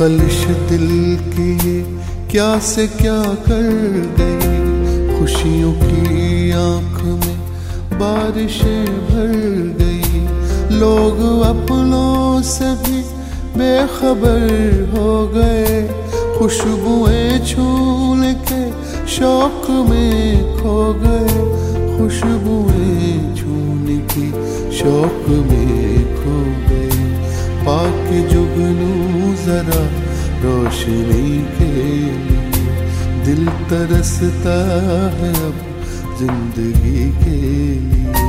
खलिश दिल की ये क्या से क्या कर गई, खुशियों की आंख में बारिशें भर गई। लोग अपनों से भी बेखबर हो गए, खुशबुएं छूने के शौक में खो गए, खुशबुएं छूने की शौक में खो गए। पाके जुगनू जरा रोशनी के लिए, दिल तरसता है अब जिंदगी के लिए।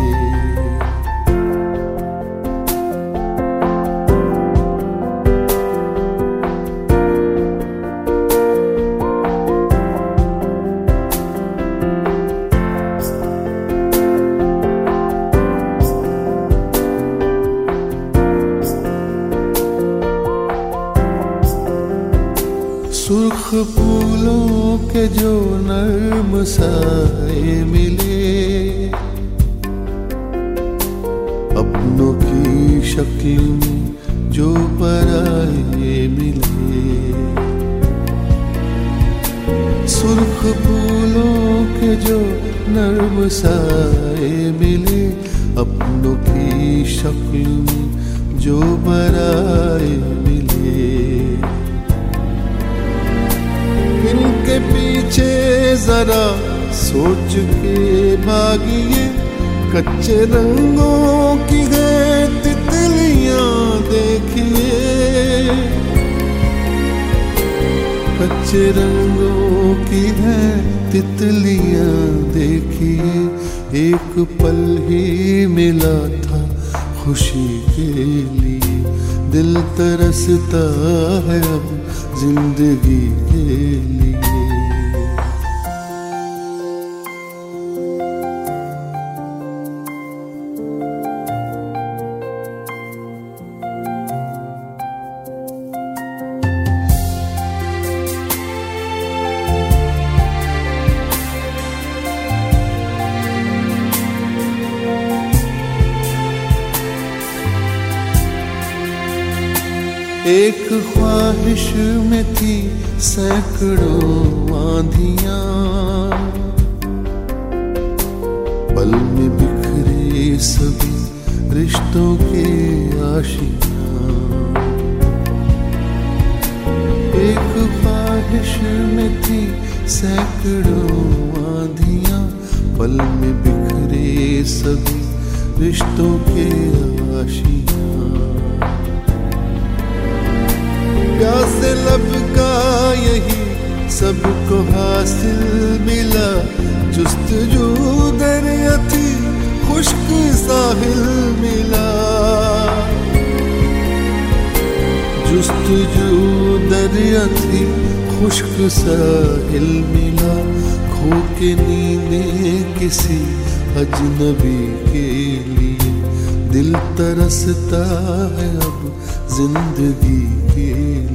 सुर्ख फूलों के जो नर्म साए मिले, अपनों की शक्ल में जो पराए मिले। सुर्ख फूलों के जो नर्म साए मिले, अपनों की शक्ल में जो पराए मिले। इनके पीछे जरा सोच के भागिए, कच्चे रंगों की है तितलियां देखिए, कच्चे रंगों की है तितलियां देखिए। एक पल ही मिला था खुशी के लिए, दिल तरसता है अब जिंदगी के लिए। एक ख्वाहिश में थी सैकड़ों आंधियां, पल में बिखरे सभी रिश्तों के आशियां। एक ख्वाहिश में थी सैकड़ों आंधियां, पल में बिखरे सभी रिश्तों के आशियां। प्यासे लब का यही सबको हासिल मिला, जुस्तजू दरिया थी खुश्क साहिल मिला, जुस्तजू दरिया थी खुश्क साहिल मिला। खो के नींदें किसी अजनबी के लिए, दिल तरसता है अब जिंदगी के लिए।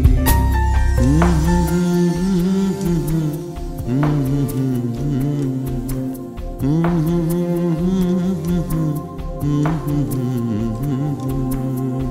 Mm-hmm.